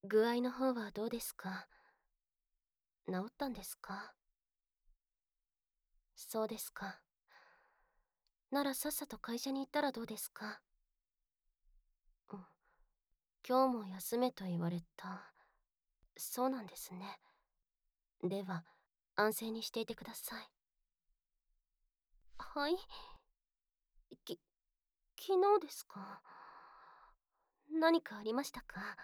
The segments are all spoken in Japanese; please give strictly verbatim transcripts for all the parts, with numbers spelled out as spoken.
具合の方はどうですか？治ったんですか？そうですか。ならさっさと会社に行ったらどうですか？うん。今日も休めと言われた。そうなんですね。では、安静にしていてください。はい。き、昨日ですか？何かありましたか？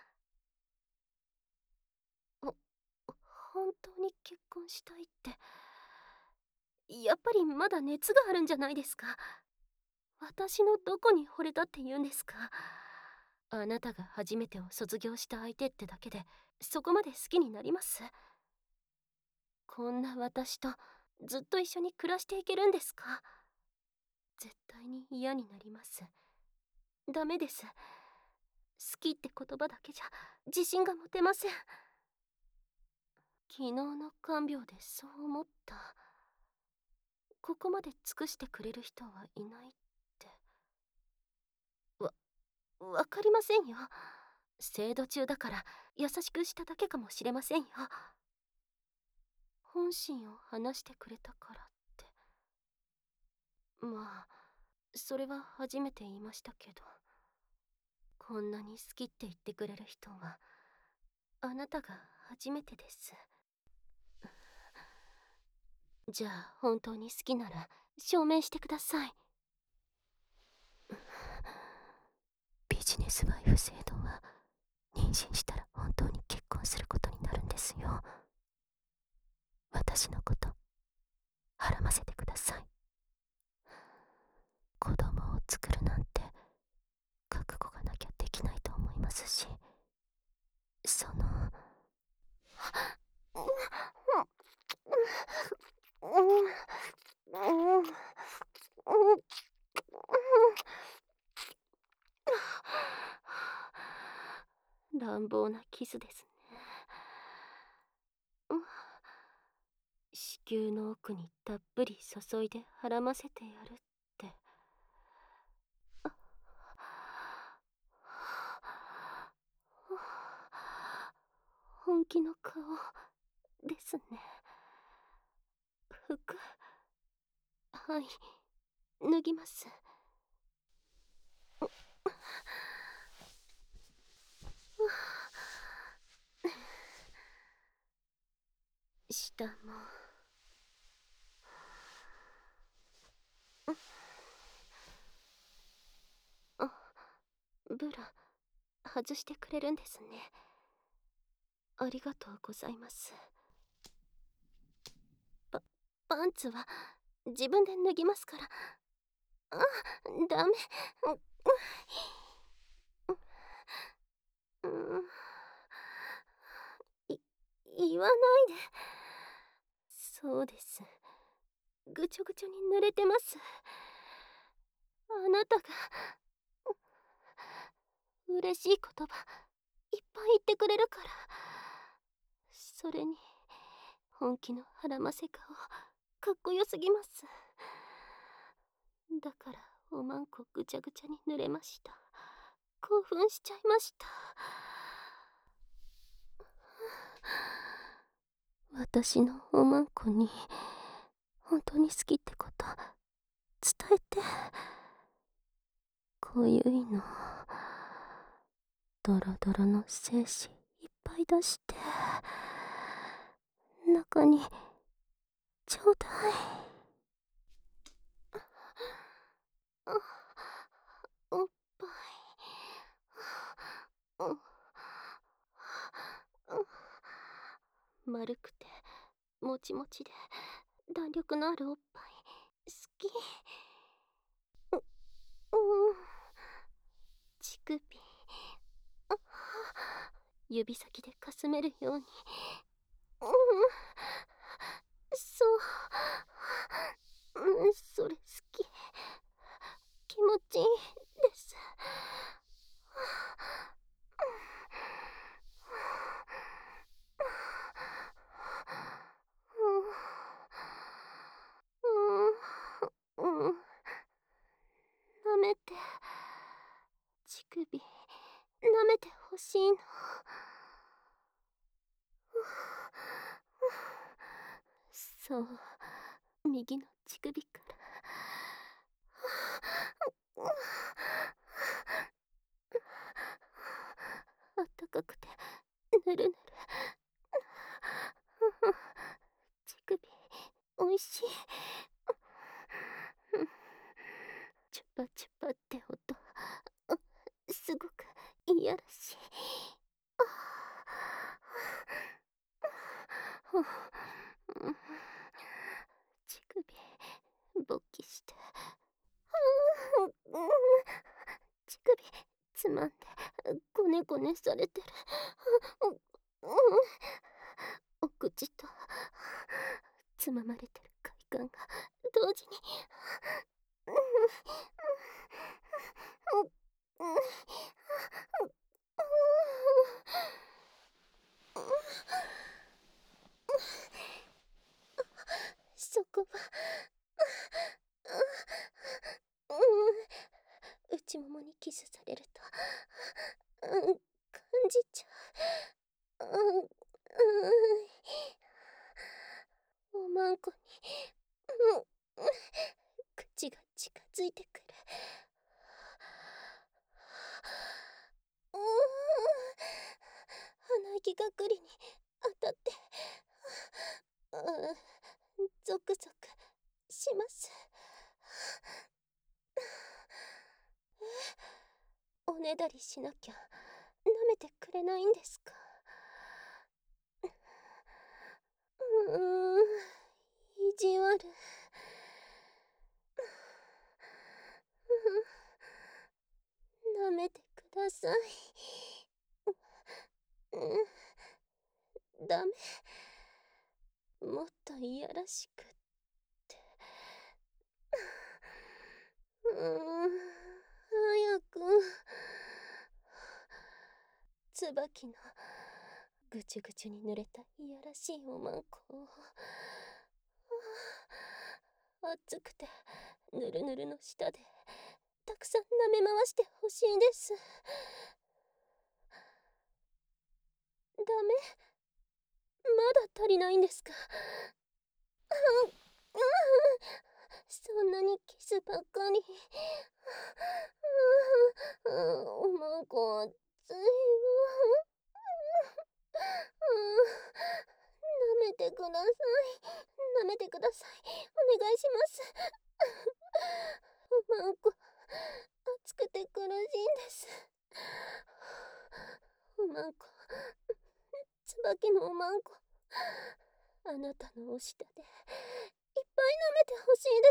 ほ、本当に結婚したいって。やっぱりまだ熱があるんじゃないですか？私のどこに惚れたって言うんですか？あなたが初めてを卒業した相手ってだけでそこまで好きになります？こんな私とずっと一緒に暮らしていけるんですか？絶対に嫌になります。ダメです。好きって言葉だけじゃ自信が持てません。昨日の看病でそう思った。ここまで尽くしてくれる人はいないって。わ、わかりませんよ。制度中だから優しくしただけかもしれませんよ。本心を話してくれたからって。まあ、それは初めて言いましたけど。こんなに好きって言ってくれる人は、あなたが初めてです。じゃあ本当に好きなら証明してください。ビジネスワイフ制度は妊娠したら本当に結婚することになるんですよ。私のことはらませてください。子供を作るなんて覚悟がなきゃできないと思いますし、その乱暴なキスですね。子宮の奥にたっぷり注いではらませてやるって。本気の顔ですね。服、はい、脱ぎます。下も。あ、ブラ外してくれるんですね。ありがとうございます。パパンツは自分で脱ぎますから。あ、ダメ。うん、い言わないで。そうです。ぐちょぐちょに濡れてます。あなたが嬉しい言葉いっぱい言ってくれるから。それに本気のはらませ顔かっこよすぎます。だからおまんこぐちゃぐちゃに濡れました。興奮しちゃいました。私のおまんこに本当に好きってこと伝えて。こゆいのドロドロの精子いっぱい出して中にちょうだい。あ、おっぱい。丸くてもちもちで弾力のあるおっぱい好き。う、うん。乳首指先でかすめるように。うん、そう、うん、それ好き。気持ちいいです。うん、うん、舐めて、乳首舐めてほしいの。 そう、右の乳首から。あったかくてぬるぬる。乳首おいしい。チュパチュパって音、すごくいやらしい。乳首勃起して、乳首つまんでゴネゴネされてる。お口とつままれてる快感が同時に。そこは内ももにキスされると、うん、感じちゃう。うん、うん、おまんこに、うん、口が近づいてくる。うん、鼻息がくりに当たって、うん、ゾクゾクします。おねだりしなきゃ舐めてくれないんですか？うーん、意地悪。舐めてください。うん、ダメ。もっといやらしくって。うーん、早く。椿のぐちゅぐちゅに濡れたいやらしいおまんこを、熱くてぬるぬるの下でたくさん舐め回してほしいです。ダメ？まだ足りないんですか？うん、うん、そんなにキスばっかり。うん、おまんこ熱いわ。舐めてください。舐めてください。お願いします。おまんこ、熱くて苦しいんです。おまんこ、椿のおまんこ、あなたのお舌でいっぱい舐めてほしいです。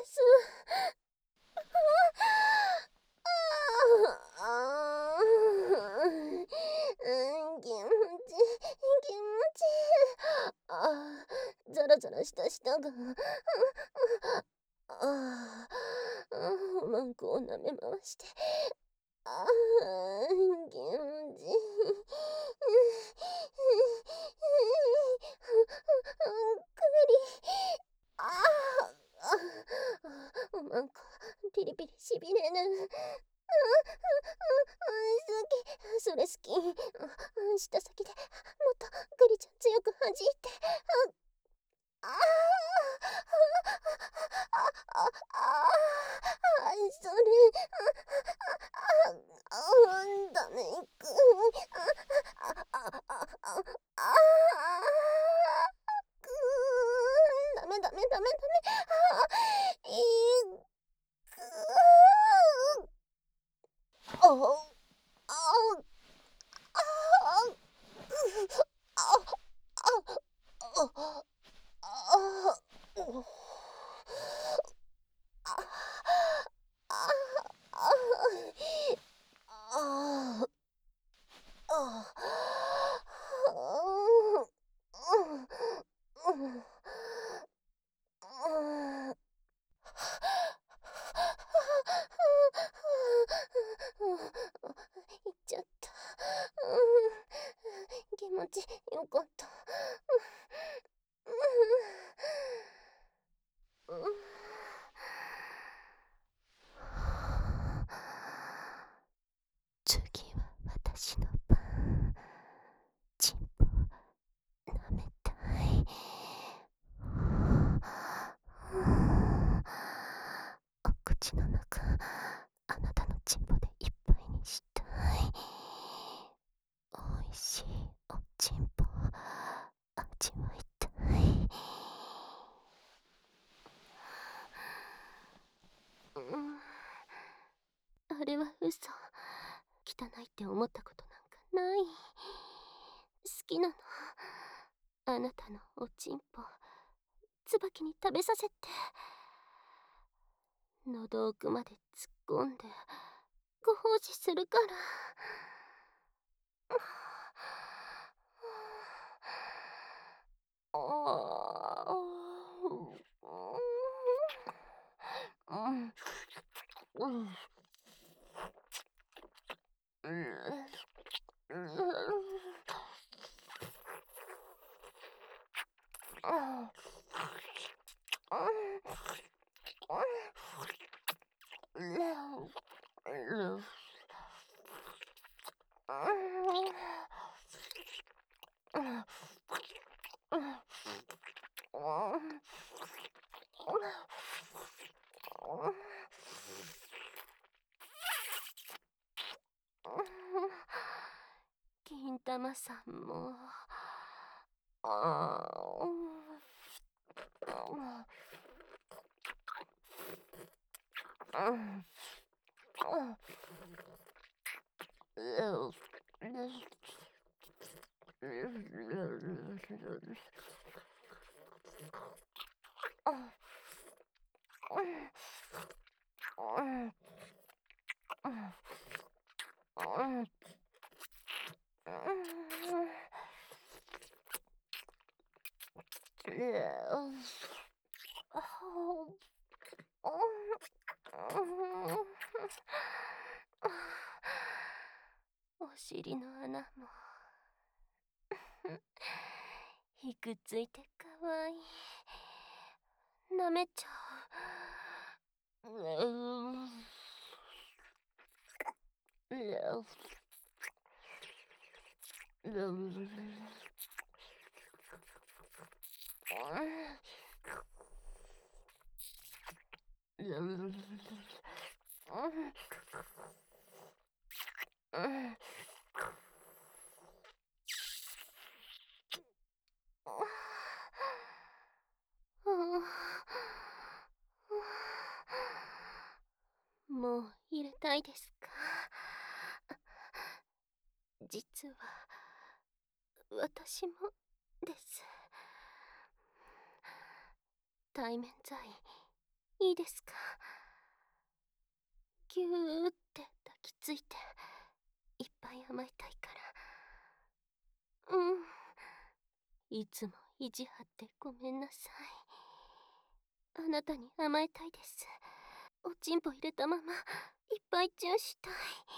ああ、うん、気持ちいい、気持ちいい。ああ、ザラザラした舌が。ああ、おまんこを舐め回して。ああ、気持ちいい。くり。ああ、おまんこ、ピリピリしびれる。好き、それ好き。舌先でもっとグリちゃん強く弾いて。ああ、ああ、ああ、それ、ああ、ダメく。ああ、ああ、あく。ダメダメダメダメ。あ、いく。ああ。ああ、ああ、ああ、ああ、おああ、ああ、ああ、行っちゃった。気持ちよかった。次は私の番。チンポ舐めたい。 しいおちんぽ味わいたい。うん、あれは嘘。汚いって思ったことなんかない。好きなの。あなたのおちんぽ椿に食べさせて。喉奥まで突っ込んでご奉仕するから。ああ、うん、うん、うん、金玉さんも。あお尻の穴もひくついてかわいい。なめちゃう。もう入れたいですか？実は私もです。対面罪いいですか？ぎゅーって抱きついていっぱい甘えたいから。うん、いつも意地張ってごめんなさい。あなたに甘えたいです。おちんぽ入れたままいっぱいチューしたい。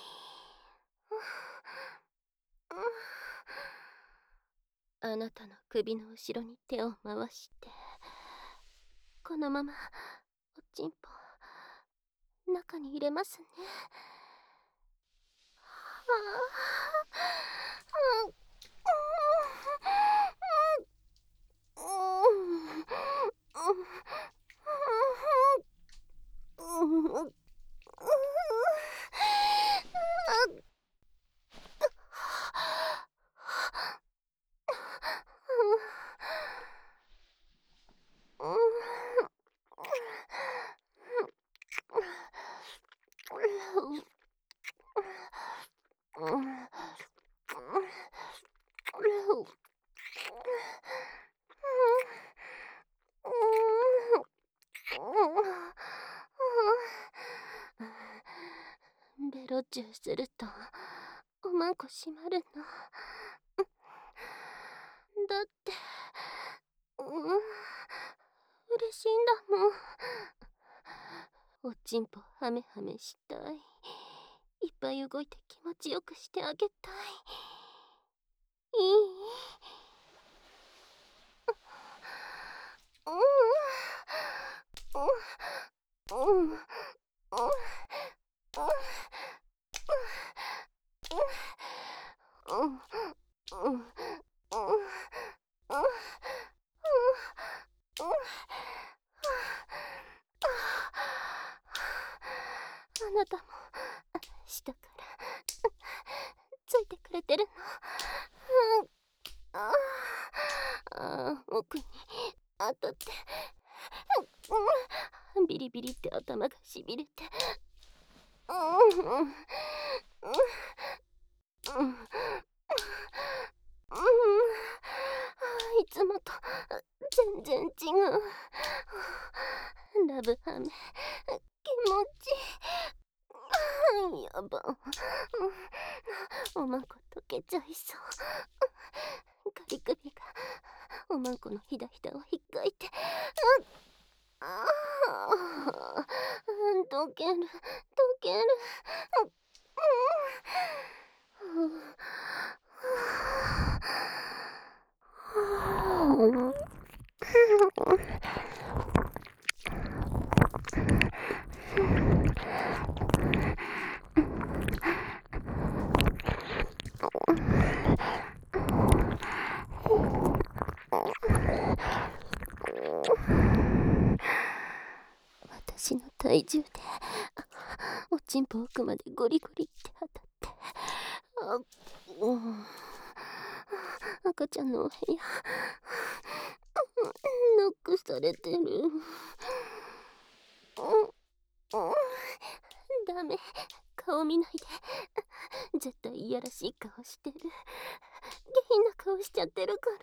あなたの首の後ろに手を回してこのままおちんぽ中に入れますね。ベロチューするとおまんこ閉まるの。だってうん嬉しいんだもん。おちんぽハメハメしたい。いっぱい動いて気持ちよくしてあげたい。いい？うんうんうんうんうんうんうんあなたも下からついてくれてるの？ リビリって頭がしびれて、うんうんうんうんいつもと全然違う。ラブハメ気持ちいい。やば、おまんこ溶けちゃいそう。ガリ首がおまんこのひだひだをひっかいて、ああ溶ける溶ける。私の体重でおちんぽ奥までゴリゴリって当たって、あ、うん、赤ちゃんのお部屋ノックされてる。うん、うん、ダメ、顔見ないで。絶対いやらしい顔してる。下品な顔しちゃってるから。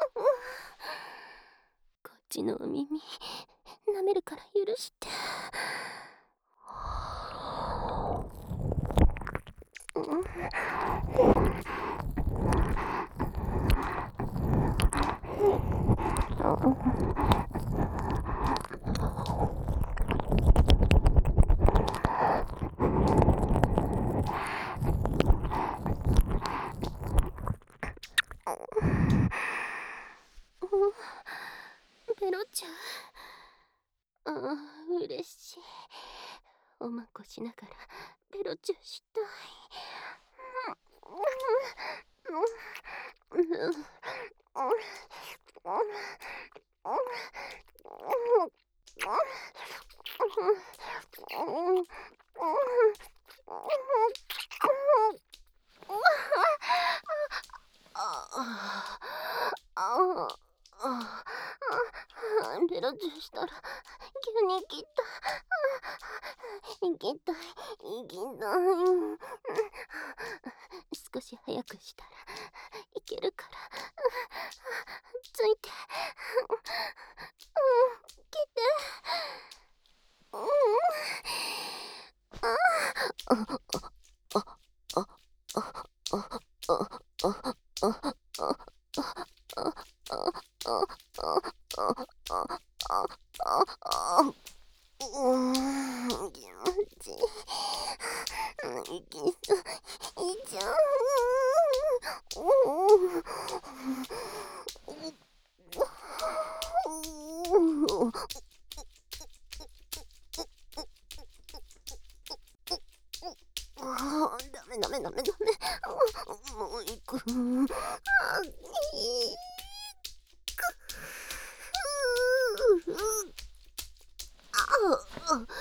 こっちのお耳舐めるから許して。ペロちゃん、ああ、嬉しい。おまんこしながらペロチュしたい。ペロチュしたら急に来た。行きたい行きたい。少し早くしたらいけるから。ついて、来て。うん、気持ちいい。いきそういいじゃん。ダメダメダメダメ。もう行く。あいあ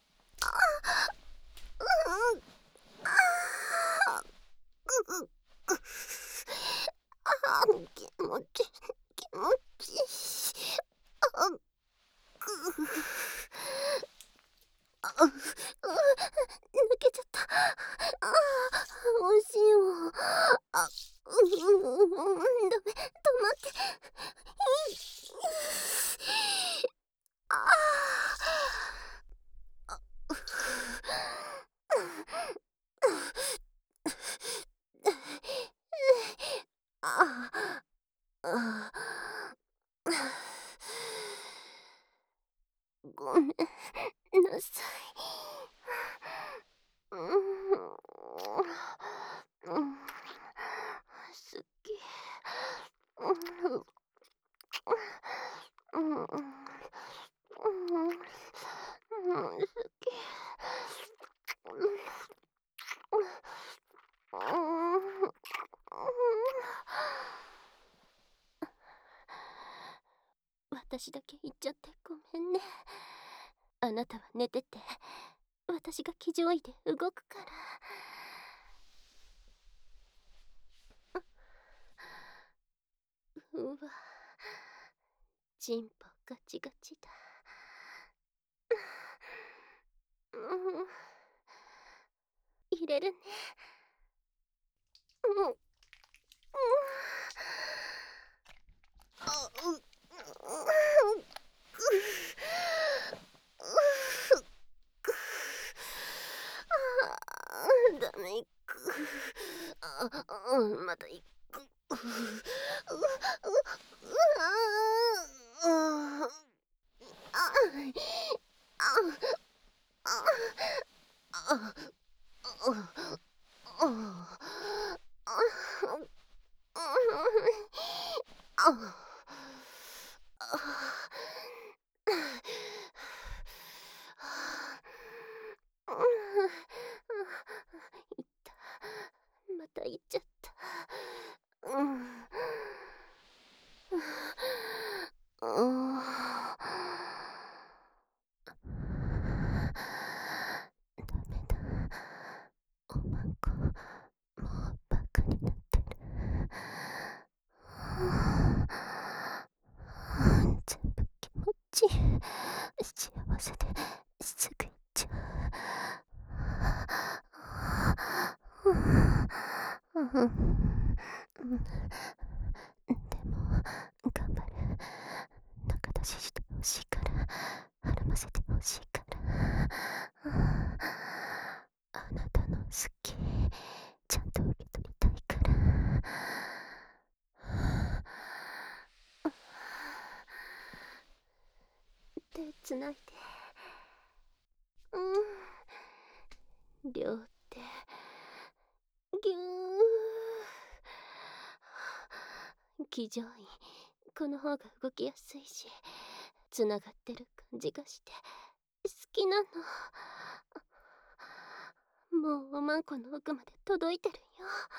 あ気持ち気持ちあぐあ抜けちゃった。あおしいよ。あうんダメ止まってあああごめんなさい。うん、うん、すっきり。うん、うん、うん、うん、すっきり。うん、私だけ言っちゃってごめんね。あなたは寝てて、私が騎乗位で動くから。うわ、チンポガチガチだ。 ん。入れるね。うん。うん。あ、う、う、く、う、く、ああ、ダメ、く、あ、うん、またいく、う、う、う、う、ああ、あ、あ、あ、あ、あ、あ、いった。また行っちゃった。うん。うん。ダメだ。おまんこ、もうバカになってる。全部気持ちいい。幸せですぐ行っちゃう。うん、うん、でも頑張る。中出ししてほしいから、はらませてほしいから。あなたの好きちゃんと受け取りたいから。手つないで。うん。両手ぎゅー。騎乗位、この方が動きやすいし、つながってる感じがして好きなの。もうおまんこの奥まで届いてるよ。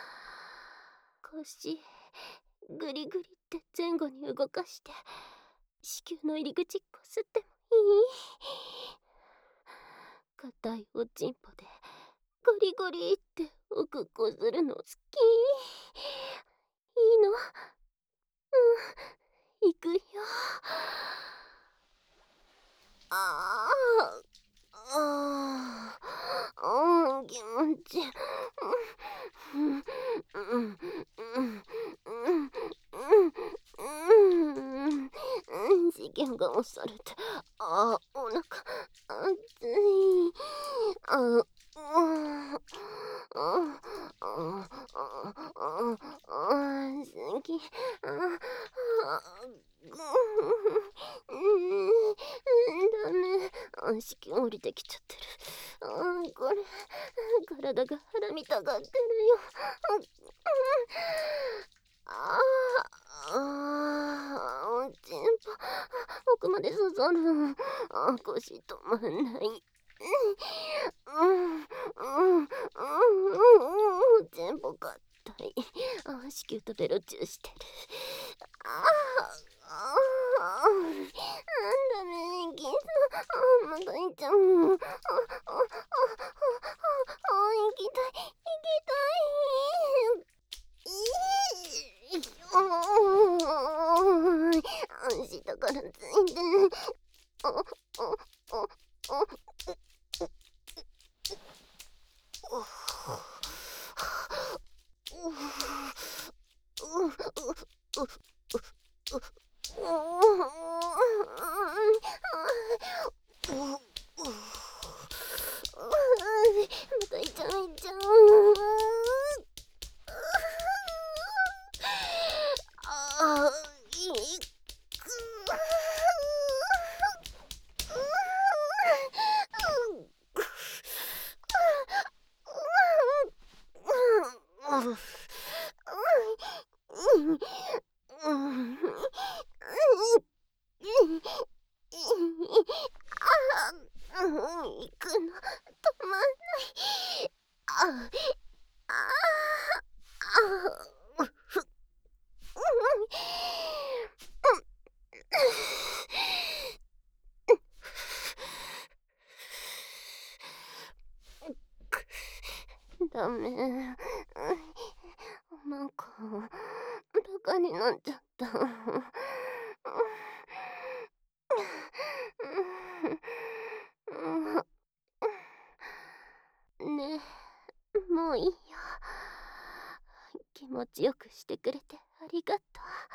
腰ぐりぐりって前後に動かして子宮の入り口こすってもいい？硬いおちんぽでゴリゴリって奥こするの好き。いいの？うん、行くよ。ああ、ああ、うん、気持ちいい。うん、うん、うん、うん、うん、うん、試験が押されて、あ、お腹、熱い。あ、うん、あ、あ、あ、あ、あ、あ、好き。あ、あ、うん、ダメ。あ、子宮降りてきちゃってる。あ、これ、体が腹みたがってるよ。ああ、あ、おちんぽ、奥まで刺さる。あ、腰止まんない。うん、うん、うん、うん、うん、おちんぽ硬い。あ、子宮とベロチューしてる。ああ、ああ、なんだね、キス。あ、またいっちゃう。あ、あ、あ、あ、あ、あ、行きたい、行きたい。いい、おーい、下からついて。あ、あ、あ、あ、お、お、う、う、う、う、またいっちゃう、いっちゃう。ああ、いく。行くの止まんない。ああ、ああ、ふ、ダメ。なんかバカになっちゃった。 気持ちよくしてくれてありがとう。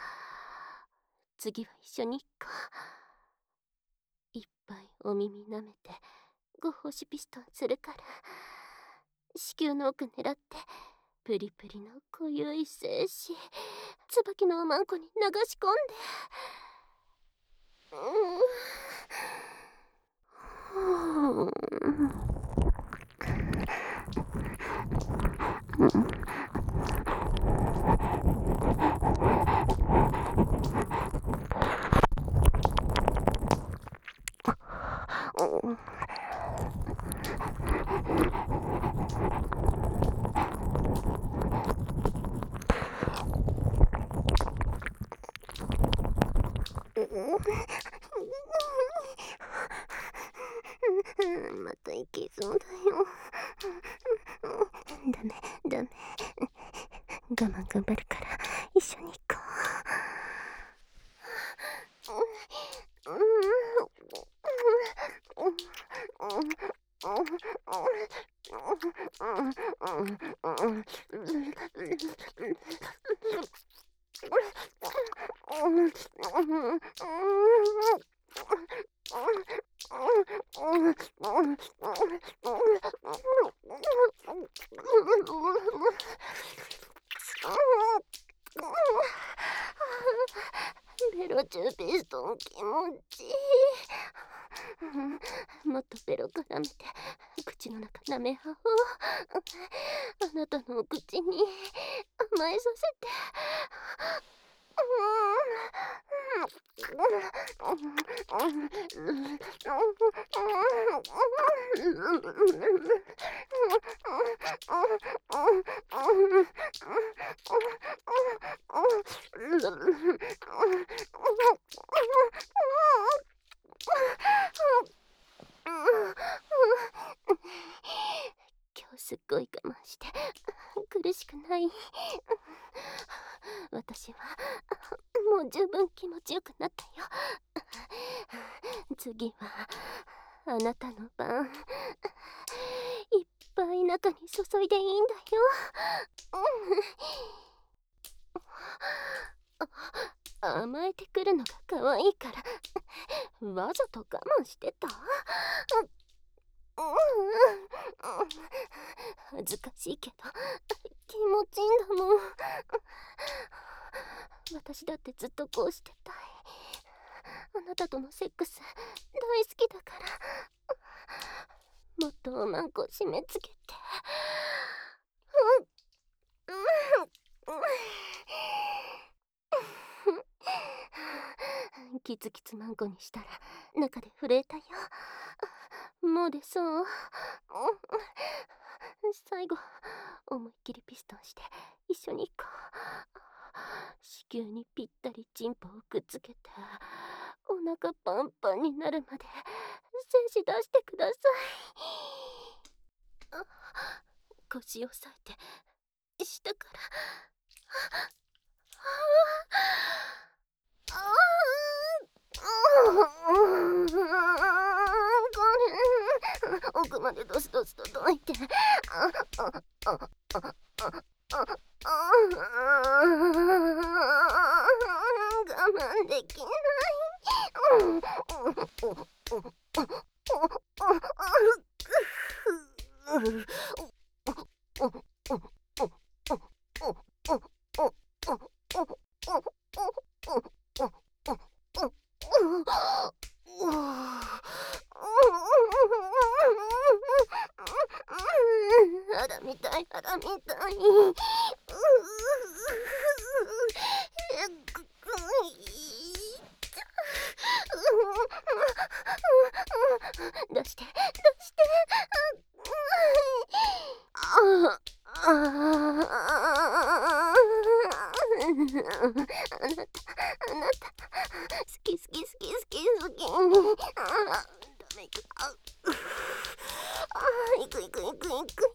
次は一緒に行こう。いっぱいお耳舐めてご星ピストンするから、子宮の奥狙ってプリプリの濃ゆい精子、椿のおまんこに流し込んで。うんまたいけそうだよ。ダメダメ、我慢頑張るから一緒に行こベロチューピストン気持ちいい。もっとベロ絡めて口の中舐めはおう。あなたのお口に甘えさせて。今日すっごい我慢して苦しくない？私はもう十分気持ちよくなったよ。次はあなたの番。いっぱい中に注いでいいんだよ。甘えてくるのが可愛いからわざと我慢してた。恥ずかしいけど気持ちいいんだもん。私だってずっとこうしてたい。あなたとのセックス大好きだから、もっとおまんこ締め付けて。キツキツマンコにしたら中で震えたよ。もう出そう。最後思いっきりピストンして一緒に行こう。子宮にぴったりチンポをくっつけてお腹パンパンになるまで精子出してください。腰を押さえて下から奥までドスドスとどいて。我慢できない。肌みたい肌みたい。出して出して。あああなたあなた好き好き好き好き好き。あダメか。ああいくいくいくいくいくいく。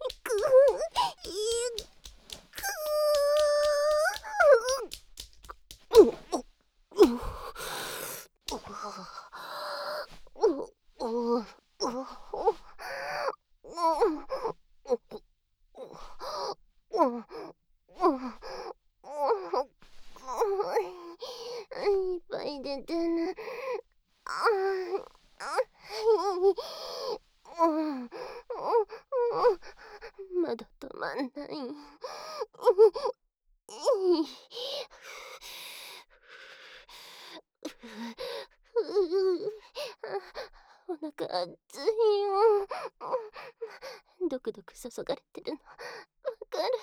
中熱いよ。ドクドク注がれてるのわかる。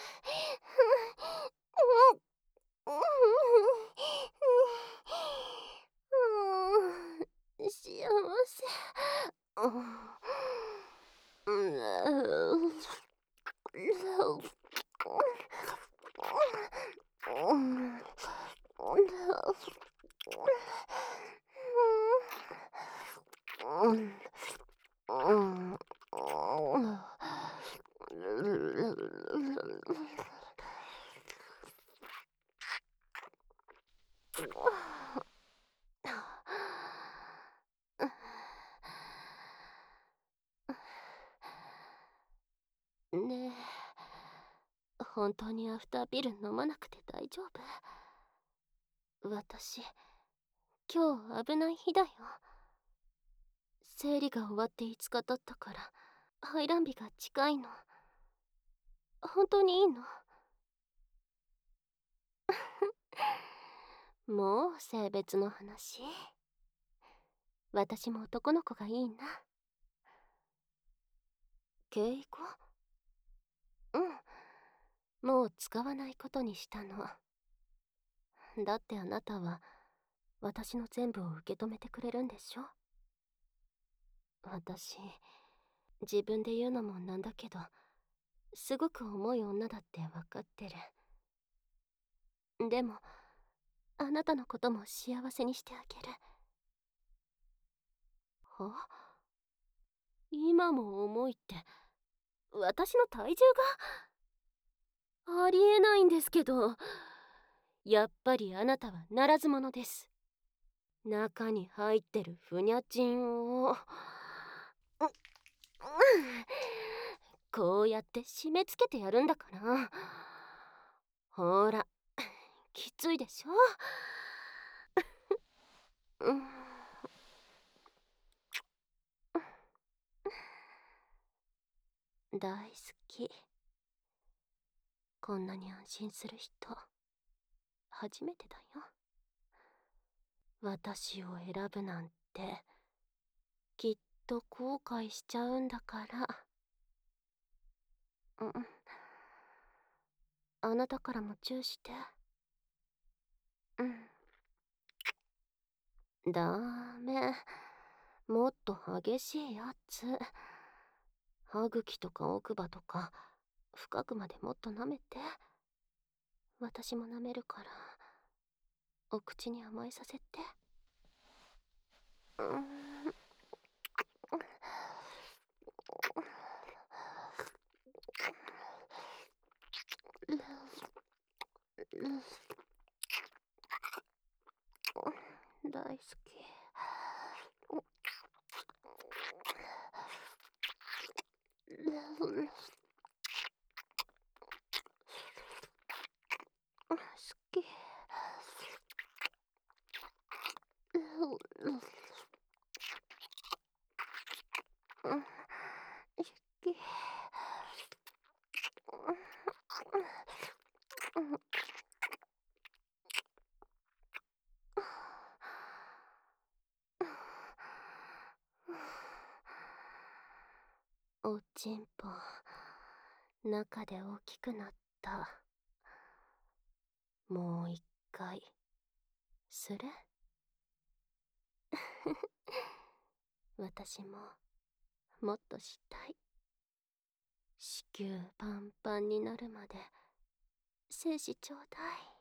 幸せ。ねえ、本当にアフターピル飲まなくて大丈夫？私、今日危ない日だよ。生理が終わっていつか経ったから排卵日が近いの。本当にいいの？もう性別の話。私も男の子がいいな。敬語？うん、もう使わないことにしたの。だってあなたは私の全部を受け止めてくれるんでしょ？私、自分で言うのもなんだけど、すごく重い女だって分かってる。でも、あなたのことも幸せにしてあげる。は？今も重いって、私の体重が？ありえないんですけど。やっぱりあなたはならず者です。中に入ってるふにゃちんをこうやって締め付けてやるんだから。ほら、きついでしょ？大好き。こんなに安心する人初めてだよ。私を選ぶなんてきっと後悔しちゃうんだから。うん、あなたからもチューして。うん、ダメ、もっと激しいやつ。歯茎とか奥歯とか深くまでもっと舐めて。私も舐めるからお口に甘えさせて。うん、大好き。好き。好き。おちんぽ中で大きくなった。もう一回する？私ももっとしたい。子宮パンパンになるまで精子ちょうだい。